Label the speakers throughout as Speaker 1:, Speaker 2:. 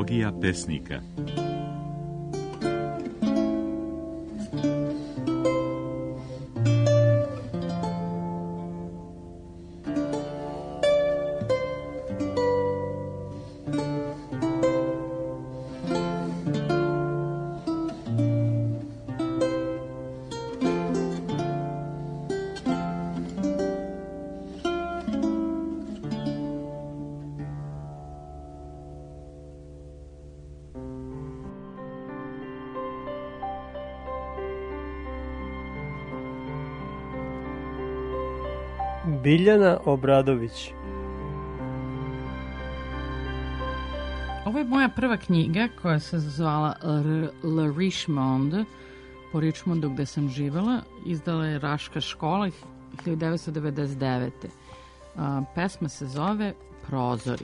Speaker 1: Antologija pesnika.
Speaker 2: Biljana Obradović.
Speaker 3: Ovo je moja prva knjiga koja se zvala Le Richemond, po Richmondu gde sam živela. Izdala je Raška škola 1999. Pesma se zove Prozori.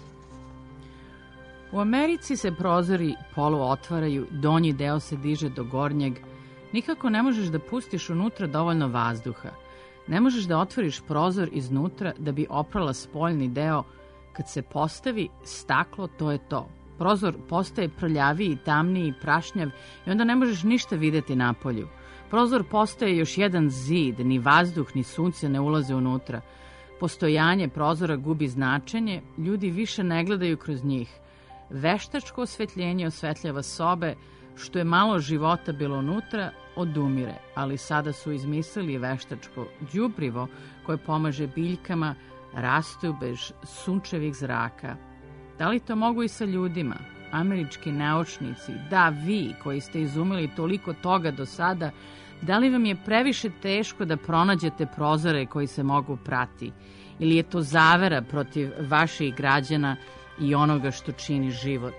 Speaker 3: U Americi se prozori polu otvaraju, donji deo se diže do gornjeg. Nikako ne možeš da pustiš unutra dovoljno vazduha. Ne možeš da otvoriš prozor iznutra da bi oprala spoljni deo. Kad se postavi staklo, to je to. Prozor postaje prljaviji, tamniji, prašnjav i onda ne možeš ništa videti napolju. Prozor postaje još jedan zid, ni vazduh, ni sunce ne ulaze unutra. Postojanje prozora gubi značenje, ljudi više ne gledaju kroz njih. Veštačko osvetljenje osvetljava sobe, što je malo života bilo unutra, odumire, ali sada su izmislili veštačko đubrivo koje pomaže biljkama, rastu bez sunčevih zraka. Da li to mogu i sa ljudima? Američki naučnici, da vi koji ste izumili toliko toga do sada, da li vam je previše teško da pronađete prozore koji se mogu prati? Ili je to zavera protiv vaših građana i onoga što čini život?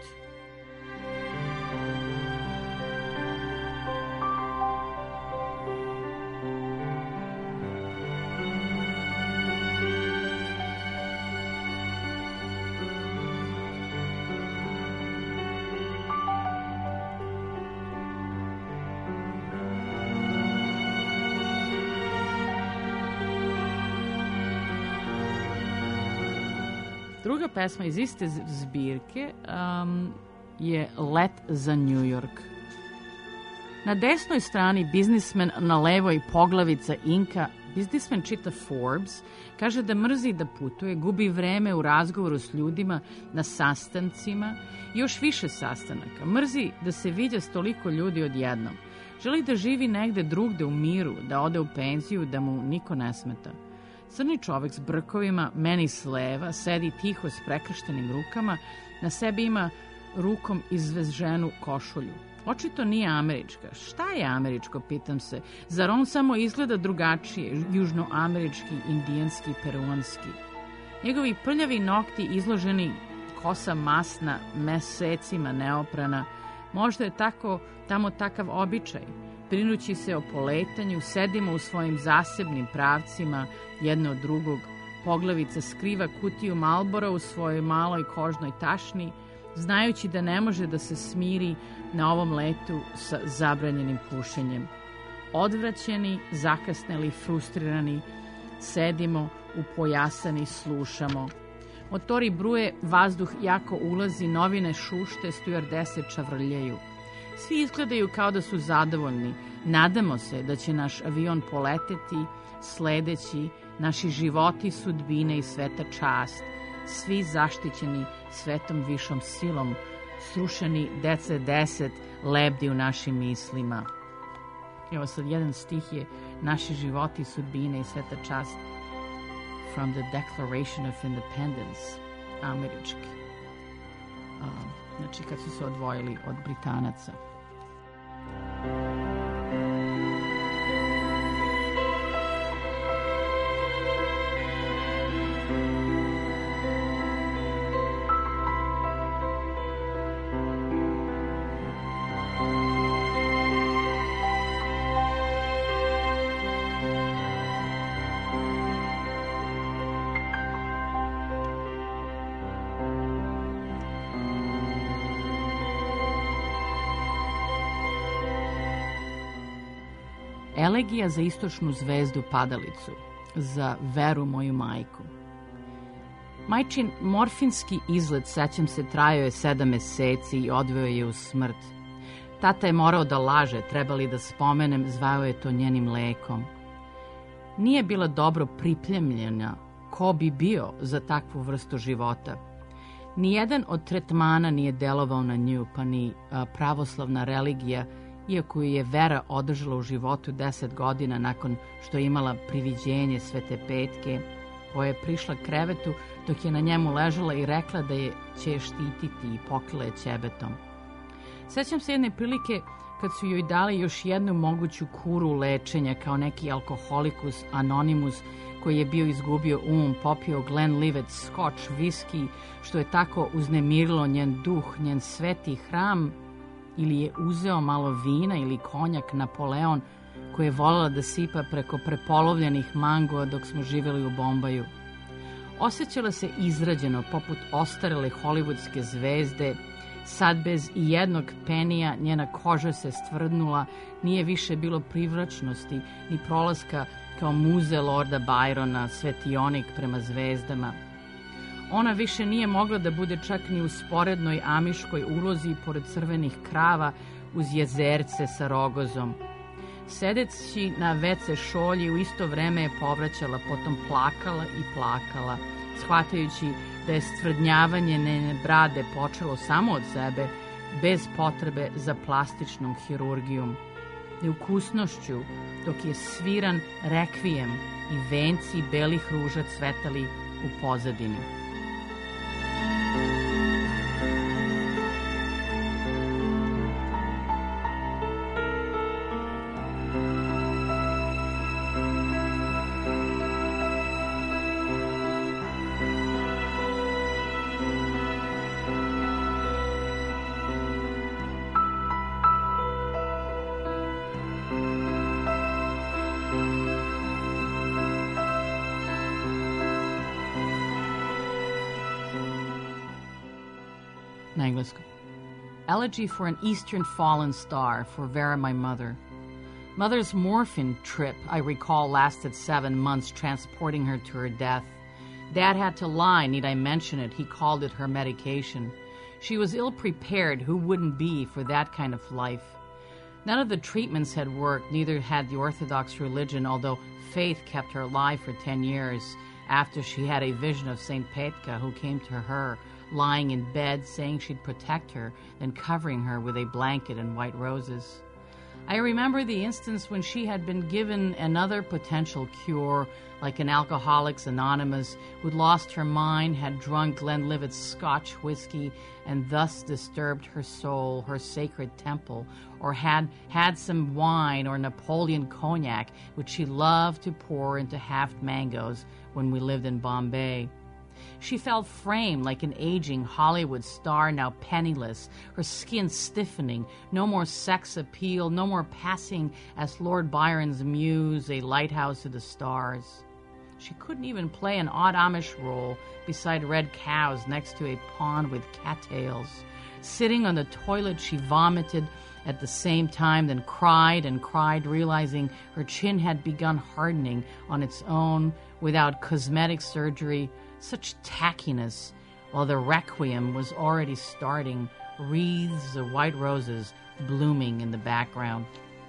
Speaker 3: Druga pesma iz iste zbirke je Let za New York. Na desnoj strani biznismen, na levoj poglavica Inka. Biznismen čita Forbes, kaže da mrzi da putuje, gubi vreme u razgovoru s ljudima, na sastancima, još više sastanaka. Mrzi da se viđa s toliko ljudi odjednom. Želi da živi negde drugde u miru, da ode u penziju, da mu niko ne smeta. Crni čovek s brkovima, meni s leva, sedi tiho s prekrštenim rukama, na sebi ima rukom izveženu košulju. Očito nije američka. Šta je američko, pitam se? Zar on samo izgleda drugačije, južnoamerički, indijanski, peruanski? Njegovi prljavi nokti izloženi, kosa masna, mesecima neoprana. Možda je tamo takav običaj. Brinući se o poletanju, sedimo u svojim zasebnim pravcima, jedno od drugog. Poglavica skriva kutiju Marlbora u svojoj maloj kožnoj tašni, znajući da ne može da se smiri na ovom letu sa zabranjenim pušenjem. Odvraćeni, zakasneli, frustrirani, sedimo upojasani, slušamo. Motori bruje, vazduh jako ulazi, novine šušte, stjuardese čavrljaju. Svi izgledaju kao da su zadovoljni. Nadamo se da će naš avion poleteti, sledeći, naši životi, sudbine i sveta čast. Svi zaštićeni svetom višom silom, srušeni DC-10 lebdi u našim mislima. Evo sad jedan stih je naši životi, sudbine i sveta čast from the Declaration of Independence, američki. Znači kad su se odvojili od Britanaca. Elegija za istočnu zvezdu padalicu, za veru moju majku. Majčin morfinski izlet, sećam se, trajao je 7 meseci i odveo je u smrt. Tata je morao da laže, trebali da spomenem, zvao je to njenim lekom. Nije bila dobro pripremljena ko bi bio za takvu vrstu života. Nijedan od tretmana nije delovao na nju, pa ni pravoslavna religija, iako je vera održala u životu 10 godina nakon što je imala priviđenje Svete Petke, koja je prišla krevetu dok je na njemu ležala i rekla da će je štititi i pokrila je ćebetom. Sećam se jedne prilike kad su joj dali još jednu moguću kuru lečenja kao neki alkoholikus anonimus koji je bio izgubio popio Glenlivet Scotch whisky, što je tako uznemirilo njen duh, njen sveti hram, ili je uzeo malo vina ili konjak Napoleon koji je voljela da sipa preko prepolovljenih mangova dok smo živjeli u Bombaju. Osjećala se izrađeno poput ostarele hollywoodske zvezde. Sad bez i jednog penija njena koža se stvrdnula, nije više bilo privlačnosti ni prolaska kao muze Lorda Byrona, svetionik prema zvezdama. Ona više nije mogla da bude čak ni u sporednoj amiškoj ulozi pored crvenih krava uz jezerce sa rogozom. Sedeći na WC šolji u isto vreme je povraćala, potom plakala i plakala, shvatajući da je stvrdnjavanje njene brade počelo samo od sebe, bez potrebe za plastičnom hirurgijom. Neukusnošću, dok je sviran rekvijem i venci belih ruža cvetali u pozadini. Na engleskom. Elegy for an Eastern Fallen Star for Vera, my mother. Mother's morphine trip, I recall, lasted 7 months, transporting her to her death. Dad had to lie, need I mention it? He called it her medication. She was ill-prepared, who wouldn't be for that kind of life? None of the treatments had worked, neither had the Orthodox religion, although faith kept her alive for 10 years after she had a vision of St. Petka, who came to her, lying in bed, saying she'd protect her, then covering her with a blanket and white roses. I remember the instance when she had been given another potential cure, like an Alcoholics Anonymous, who'd lost her mind, had drunk Glenlivet's Scotch whiskey, and thus disturbed her soul, her sacred temple, or had some wine or Napoleon cognac, which she loved to pour into half mangoes when we lived in Bombay. She felt framed like an aging Hollywood star, now penniless, her skin stiffening, no more sex appeal, no more passing as Lord Byron's muse, a lighthouse of the stars. She couldn't even play an odd Amish role beside red cows next to a pond with cattails. Sitting on the toilet, she vomited at the same time, then cried and cried, realizing her chin had begun hardening on its own without cosmetic surgery. Such tackiness, while the requiem was already starting, wreaths of white roses blooming in the background.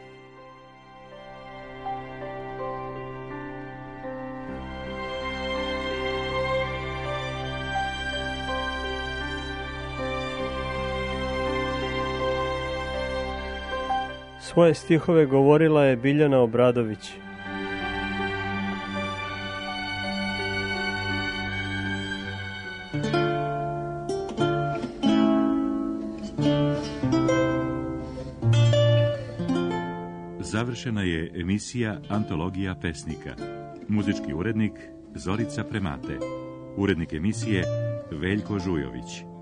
Speaker 2: Svoje stihove govorila je Biljana Obradović.
Speaker 1: Završena je emisija Antologija pesnika. Muzički urednik Zorica Premate. Urednik emisije Veljko Žujović.